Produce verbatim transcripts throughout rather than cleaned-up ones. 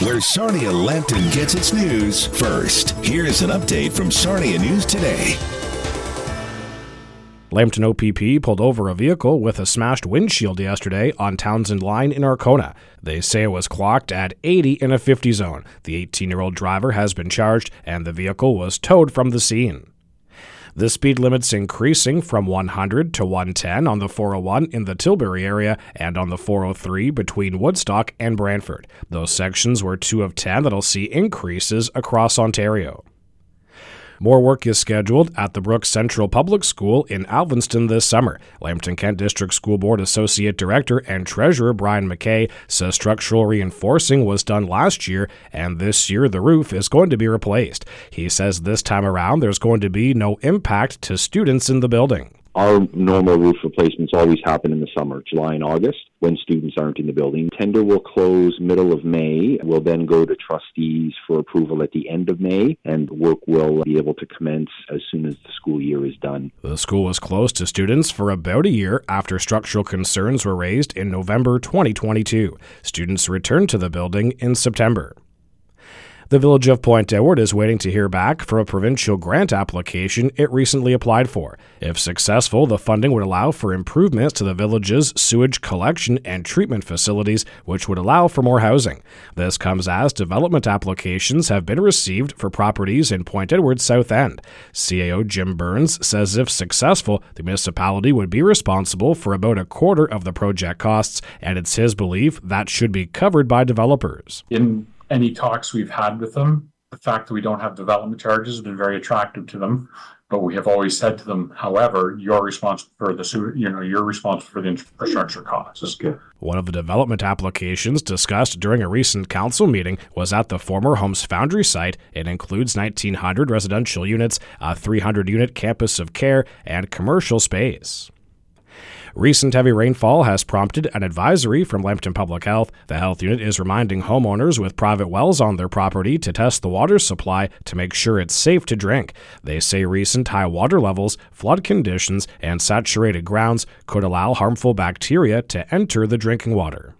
where Sarnia Lambton gets its news first. Here's an update from Sarnia News Today. Lambton O P P pulled over a vehicle with a smashed windshield yesterday on Townsend Line in Arkona. They say it was clocked at eighty in a fifty zone. The eighteen-year-old driver has been charged, and the vehicle was towed from the scene. The speed limit's increasing from one hundred to one ten on the four oh one in the Tilbury area and on the four oh three between Woodstock and Brantford. Those sections were two of ten that'll see increases across Ontario. More work is scheduled at the Brooks Central Public School in Alvinston this summer. Lambton Kent District School Board Associate Director and Treasurer Brian McKay says structural reinforcing was done last year, and this year the roof is going to be replaced. He says this time around there's going to be no impact to students in the building. Our normal roof replacements always happen in the summer, July and August, when students aren't in the building. Tender will close middle of May. We'll then go to trustees for approval at the end of May, and work will be able to commence as soon as the school year is done. The school was closed to students for about a year after structural concerns were raised in November twenty twenty-two. Students returned to the building in September. The Village of Point Edward is waiting to hear back for a provincial grant application it recently applied for. If successful, the funding would allow for improvements to the village's sewage collection and treatment facilities, which would allow for more housing. This comes as development applications have been received for properties in Point Edward's South End. C A O Jim Burns says if successful, the municipality would be responsible for about a quarter of the project costs, and it's his belief that should be covered by developers. In any talks we've had with them, the fact that we don't have development charges has been very attractive to them. But we have always said to them, however, you're responsible for the you know you're responsible for the infrastructure costs. Okay. One of the development applications discussed during a recent council meeting was at the former Homes Foundry site. It includes nineteen hundred residential units, a three hundred unit campus of care, and commercial space. Recent heavy rainfall has prompted an advisory from Lambton Public Health. The health unit is reminding homeowners with private wells on their property to test the water supply to make sure it's safe to drink. They say recent high water levels, flood conditions, and saturated grounds could allow harmful bacteria to enter the drinking water.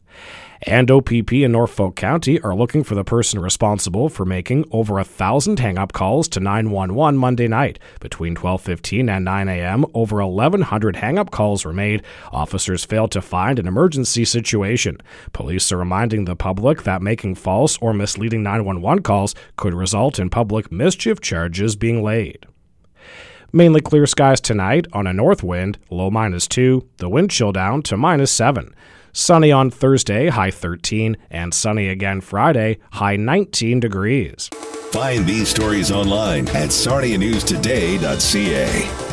And O P P in Norfolk County are looking for the person responsible for making over a thousand hang-up calls to nine one one Monday night. Between twelve fifteen and nine a.m., over eleven hundred hang-up calls were made. Officers failed to find an emergency situation. Police are reminding the public that making false or misleading nine one one calls could result in public mischief charges being laid. Mainly clear skies tonight on a north wind, low minus two, the wind chill down to minus seven. Sunny on Thursday, high thirteen, and sunny again Friday, high nineteen degrees. Find these stories online at sarnia news today dot c a.